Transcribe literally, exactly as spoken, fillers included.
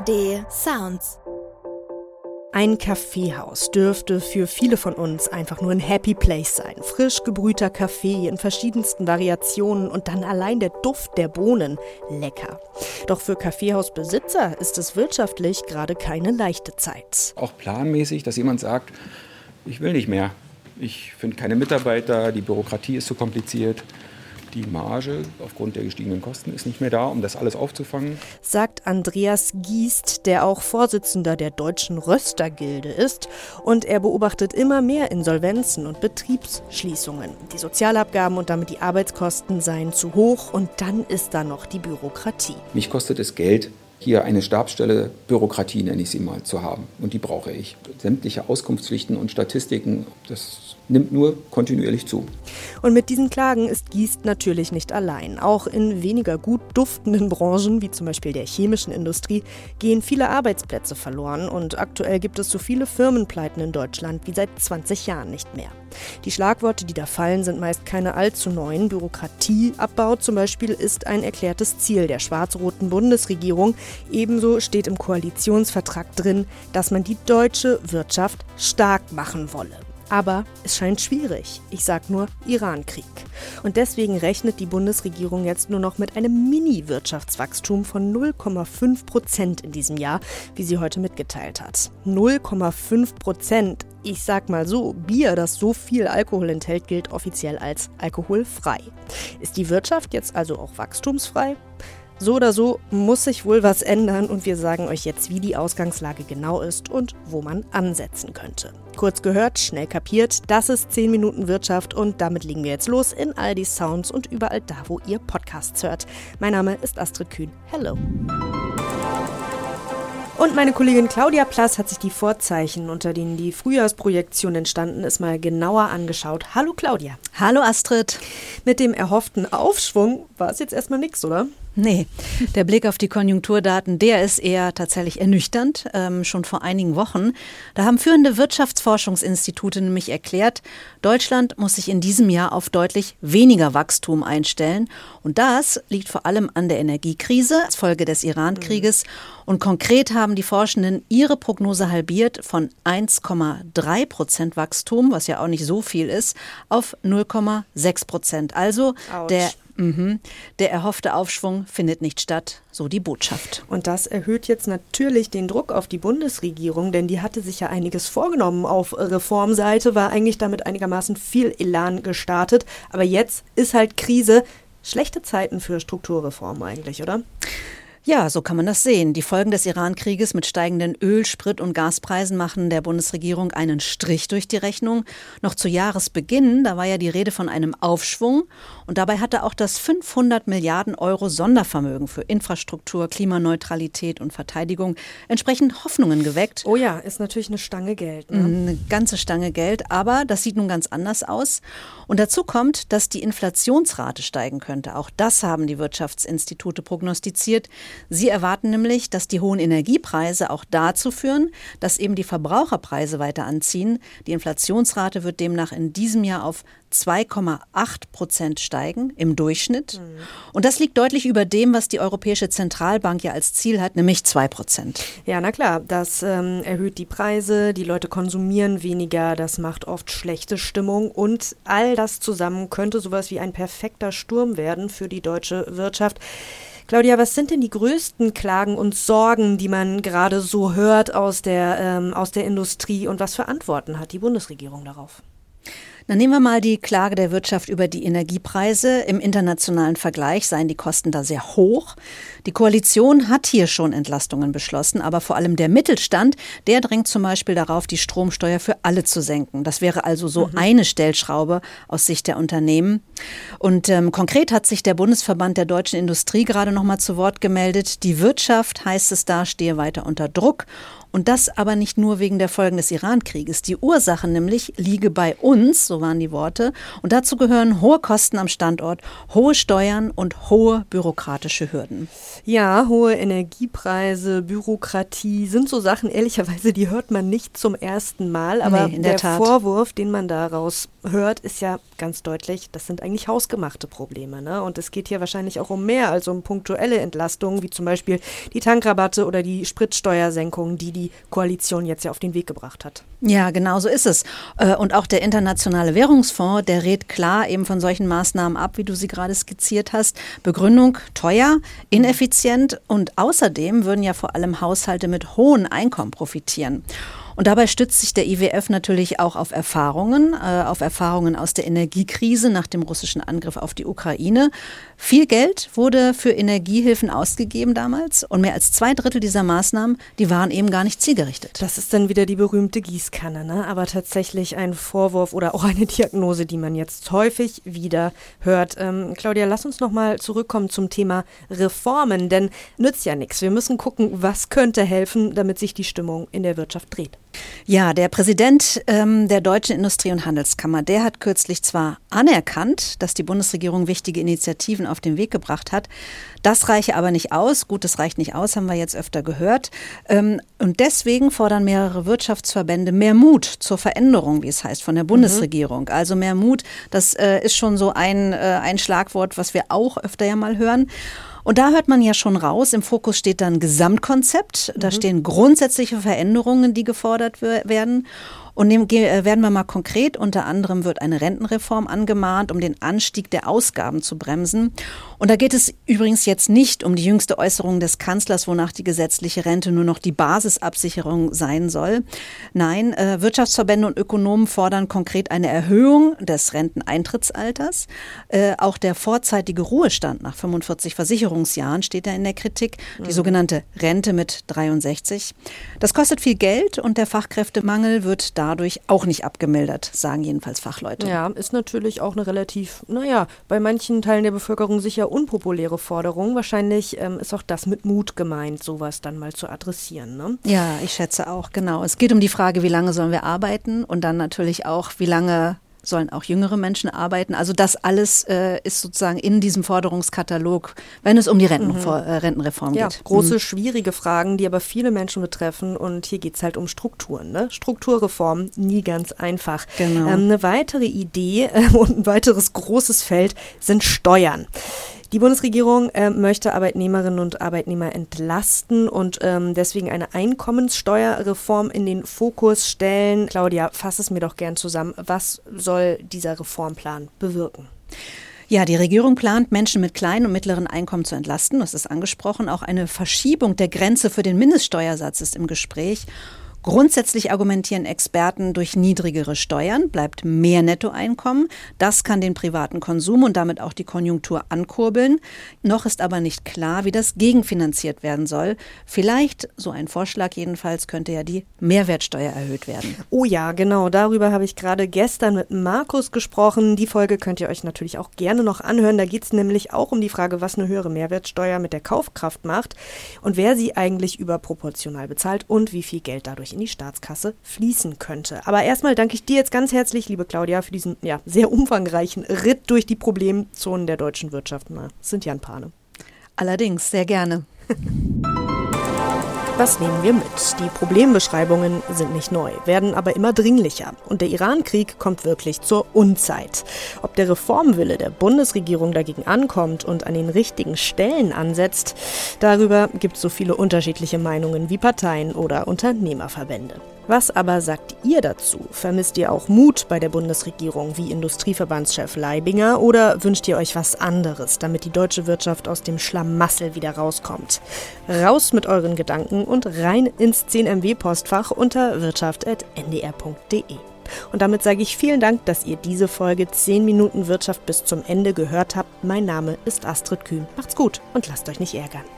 D Sounds. Ein Kaffeehaus dürfte für viele von uns einfach nur ein Happy Place sein. Frisch gebrühter Kaffee in verschiedensten Variationen und dann allein der Duft der Bohnen. Lecker. Doch für Kaffeehausbesitzer ist es wirtschaftlich gerade keine leichte Zeit. Auch planmäßig, dass jemand sagt, ich will nicht mehr. Ich finde keine Mitarbeiter, die Bürokratie ist zu kompliziert. Die Marge aufgrund der gestiegenen Kosten ist nicht mehr da, um das alles aufzufangen. Sagt Andreas Giest, der auch Vorsitzender der Deutschen Röstergilde ist. Und er beobachtet immer mehr Insolvenzen und Betriebsschließungen. Die Sozialabgaben und damit die Arbeitskosten seien zu hoch. Und dann ist da noch die Bürokratie. Mich kostet es Geld, hier eine Stabsstelle Bürokratie, nenne ich sie mal, zu haben. Und die brauche ich. Sämtliche Auskunftspflichten und Statistiken, das nimmt nur kontinuierlich zu. Und mit diesen Klagen ist Giest natürlich nicht allein. Auch in weniger gut duftenden Branchen, wie zum Beispiel der chemischen Industrie, gehen viele Arbeitsplätze verloren. Und aktuell gibt es so viele Firmenpleiten in Deutschland wie seit zwanzig Jahren nicht mehr. Die Schlagworte, die da fallen, sind meist keine allzu neuen. Bürokratieabbau zum Beispiel ist ein erklärtes Ziel der schwarz-roten Bundesregierung. Ebenso steht im Koalitionsvertrag drin, dass man die deutsche Wirtschaft stark machen wolle. Aber es scheint schwierig. Ich sag nur Iran-Krieg. Und deswegen rechnet die Bundesregierung jetzt nur noch mit einem Mini-Wirtschaftswachstum von null Komma fünf Prozent in diesem Jahr, wie sie heute mitgeteilt hat. null Komma fünf Prozent. Ich sag mal so, Bier, das so viel Alkohol enthält, gilt offiziell als alkoholfrei. Ist die Wirtschaft jetzt also auch wachstumsfrei? So oder so muss sich wohl was ändern und wir sagen euch jetzt, wie die Ausgangslage genau ist und wo man ansetzen könnte. Kurz gehört, schnell kapiert, das ist zehn Minuten Wirtschaft und damit legen wir jetzt los in all die Sounds und überall da, wo ihr Podcasts hört. Mein Name ist Astrid Kühn. Hello. Und meine Kollegin Claudia Plass hat sich die Vorzeichen, unter denen die Frühjahrsprojektion entstanden ist, mal genauer angeschaut. Hallo Claudia. Hallo Astrid. Mit dem erhofften Aufschwung war es jetzt erstmal nichts, oder? Nee, der Blick auf die Konjunkturdaten, der ist eher tatsächlich ernüchternd. Ähm, schon vor einigen Wochen, da haben führende Wirtschaftsforschungsinstitute nämlich erklärt, Deutschland muss sich in diesem Jahr auf deutlich weniger Wachstum einstellen. Und das liegt vor allem an der Energiekrise als Folge des Iran-Krieges. Mhm. Und konkret haben die Forschenden ihre Prognose halbiert von eins Komma drei Prozent Wachstum, was ja auch nicht so viel ist, auf null Komma sechs Prozent. Also Autsch. der Mhm. Der erhoffte Aufschwung findet nicht statt, so die Botschaft. Und das erhöht jetzt natürlich den Druck auf die Bundesregierung, denn die hatte sich ja einiges vorgenommen. Auf Reformseite war eigentlich damit einigermaßen viel Elan gestartet. Aber jetzt ist halt Krise. Schlechte Zeiten für Strukturreformen eigentlich, oder? Ja, so kann man das sehen. Die Folgen des Iran-Krieges mit steigenden Öl-, Sprit- und Gaspreisen machen der Bundesregierung einen Strich durch die Rechnung. Noch zu Jahresbeginn, da war ja die Rede von einem Aufschwung. Und dabei hatte auch das fünfhundert Milliarden Euro Sondervermögen für Infrastruktur, Klimaneutralität und Verteidigung entsprechend Hoffnungen geweckt. Oh ja, ist natürlich eine Stange Geld. Ne? Eine ganze Stange Geld, aber das sieht nun ganz anders aus. Und dazu kommt, dass die Inflationsrate steigen könnte. Auch das haben die Wirtschaftsinstitute prognostiziert. Sie erwarten nämlich, dass die hohen Energiepreise auch dazu führen, dass eben die Verbraucherpreise weiter anziehen. Die Inflationsrate wird demnach in diesem Jahr auf zwei Komma acht Prozent steigen im Durchschnitt. Mhm. Und das liegt deutlich über dem, was die Europäische Zentralbank ja als Ziel hat, nämlich zwei Prozent. Ja, na klar, das ähm, erhöht die Preise, die Leute konsumieren weniger, das macht oft schlechte Stimmung und all das zusammen könnte sowas wie ein perfekter Sturm werden für die deutsche Wirtschaft. Claudia, was sind denn die größten Klagen und Sorgen, die man gerade so hört aus der, ähm, aus der Industrie und was für Antworten hat die Bundesregierung darauf? Dann nehmen wir mal die Klage der Wirtschaft über die Energiepreise. Im internationalen Vergleich seien die Kosten da sehr hoch. Die Koalition hat hier schon Entlastungen beschlossen, aber vor allem der Mittelstand, der drängt zum Beispiel darauf, die Stromsteuer für alle zu senken. Das wäre also so mhm. eine Stellschraube aus Sicht der Unternehmen. Und ähm, konkret hat sich der Bundesverband der deutschen Industrie gerade noch mal zu Wort gemeldet. Die Wirtschaft, heißt es da, stehe weiter unter Druck. Und das aber nicht nur wegen der Folgen des Iran-Krieges. Die Ursache nämlich liege bei uns, so waren die Worte. Und dazu gehören hohe Kosten am Standort, hohe Steuern und hohe bürokratische Hürden. Ja, hohe Energiepreise, Bürokratie sind so Sachen, ehrlicherweise, die hört man nicht zum ersten Mal. Aber nee, in der, der Tat. Vorwurf, den man daraus hört, ist ja ganz deutlich, das sind eigentlich hausgemachte Probleme. Ne? Und es geht hier wahrscheinlich auch um mehr als um punktuelle Entlastungen, wie zum Beispiel die Tankrabatte oder die Spritsteuersenkung, die die Koalition jetzt ja auf den Weg gebracht hat. Ja, genau so ist es. Und auch der Internationale Währungsfonds, der rät klar eben von solchen Maßnahmen ab, wie du sie gerade skizziert hast. Begründung: teuer, ineffizient und außerdem würden ja vor allem Haushalte mit hohen Einkommen profitieren. Und dabei stützt sich der I W F natürlich auch auf Erfahrungen, äh, auf Erfahrungen aus der Energiekrise nach dem russischen Angriff auf die Ukraine. Viel Geld wurde für Energiehilfen ausgegeben damals und mehr als zwei Drittel dieser Maßnahmen, die waren eben gar nicht zielgerichtet. Das ist dann wieder die berühmte Gießkanne, ne? Aber tatsächlich ein Vorwurf oder auch eine Diagnose, die man jetzt häufig wieder hört. Ähm, Claudia, lass uns nochmal zurückkommen zum Thema Reformen, denn nützt ja nichts. Wir müssen gucken, was könnte helfen, damit sich die Stimmung in der Wirtschaft dreht. Ja, der Präsident ähm, der Deutschen Industrie- und Handelskammer, der hat kürzlich zwar anerkannt, dass die Bundesregierung wichtige Initiativen auf den Weg gebracht hat. Das reiche aber nicht aus. Gut, das reicht nicht aus, haben wir jetzt öfter gehört. Ähm, und deswegen fordern mehrere Wirtschaftsverbände mehr Mut zur Veränderung, wie es heißt, von der Bundesregierung. Mhm. Also mehr Mut, das äh, ist schon so ein, äh, ein Schlagwort, was wir auch öfter ja mal hören. Und da hört man ja schon raus, im Fokus steht dann Gesamtkonzept, da mhm. stehen grundsätzliche Veränderungen, die gefordert werden. Und nehmen, werden wir mal konkret, unter anderem wird eine Rentenreform angemahnt, um den Anstieg der Ausgaben zu bremsen. Und da geht es übrigens jetzt nicht um die jüngste Äußerung des Kanzlers, wonach die gesetzliche Rente nur noch die Basisabsicherung sein soll. Nein, äh, Wirtschaftsverbände und Ökonomen fordern konkret eine Erhöhung des Renteneintrittsalters. Äh, auch der vorzeitige Ruhestand nach fünfundvierzig Versicherungsjahren steht da in der Kritik, die mhm. sogenannte Rente mit dreiundsechzig. Das kostet viel Geld und der Fachkräftemangel wird dadurch auch nicht abgemildert, sagen jedenfalls Fachleute. Ja, ist natürlich auch eine relativ, naja, bei manchen Teilen der Bevölkerung sicher unpopuläre Forderung. Wahrscheinlich ähm, ist auch das mit Mut gemeint, sowas dann mal zu adressieren, ne? Ja, ich schätze auch, genau. Es geht um die Frage, wie lange sollen wir arbeiten und dann natürlich auch, wie lange sollen auch jüngere Menschen arbeiten. Also das alles äh, ist sozusagen in diesem Forderungskatalog, wenn es um die Rentenreform, mhm. äh, Rentenreform ja, geht. Große, mhm. schwierige Fragen, die aber viele Menschen betreffen. Und hier geht es halt um Strukturen. Ne? Strukturreform, nie ganz einfach. Genau. Ähm, eine weitere Idee äh, und ein weiteres großes Feld sind Steuern. Die Bundesregierung äh, möchte Arbeitnehmerinnen und Arbeitnehmer entlasten und ähm, deswegen eine Einkommenssteuerreform in den Fokus stellen. Claudia, fass es mir doch gern zusammen. Was soll dieser Reformplan bewirken? Ja, die Regierung plant, Menschen mit kleinen und mittleren Einkommen zu entlasten. Das ist angesprochen. Auch eine Verschiebung der Grenze für den Mindeststeuersatz ist im Gespräch. Grundsätzlich argumentieren Experten, durch niedrigere Steuern bleibt mehr Nettoeinkommen. Das kann den privaten Konsum und damit auch die Konjunktur ankurbeln. Noch ist aber nicht klar, wie das gegenfinanziert werden soll. Vielleicht, so ein Vorschlag jedenfalls, könnte ja die Mehrwertsteuer erhöht werden. Oh ja, genau. Darüber habe ich gerade gestern mit Markus gesprochen. Die Folge könnt ihr euch natürlich auch gerne noch anhören. Da geht es nämlich auch um die Frage, was eine höhere Mehrwertsteuer mit der Kaufkraft macht und wer sie eigentlich überproportional bezahlt und wie viel Geld dadurch in die Staatskasse fließen könnte. Aber erstmal danke ich dir jetzt ganz herzlich, liebe Claudia, für diesen ja, sehr umfangreichen Ritt durch die Problemzonen der deutschen Wirtschaft. Na, sind ja ein paar, ne? Allerdings, sehr gerne. Was nehmen wir mit? Die Problembeschreibungen sind nicht neu, werden aber immer dringlicher. Und der Iran-Krieg kommt wirklich zur Unzeit. Ob der Reformwille der Bundesregierung dagegen ankommt und an den richtigen Stellen ansetzt, darüber gibt es so viele unterschiedliche Meinungen wie Parteien oder Unternehmerverbände. Was aber sagt ihr dazu? Vermisst ihr auch Mut bei der Bundesregierung wie Industrieverbandschef Leibinger oder wünscht ihr euch was anderes, damit die deutsche Wirtschaft aus dem Schlamassel wieder rauskommt? Raus mit euren Gedanken und rein ins zehn M W-Postfach unter wirtschaft punkt n d r punkt d e. Und damit sage ich vielen Dank, dass ihr diese Folge zehn Minuten Wirtschaft bis zum Ende gehört habt. Mein Name ist Astrid Kühn. Macht's gut und lasst euch nicht ärgern.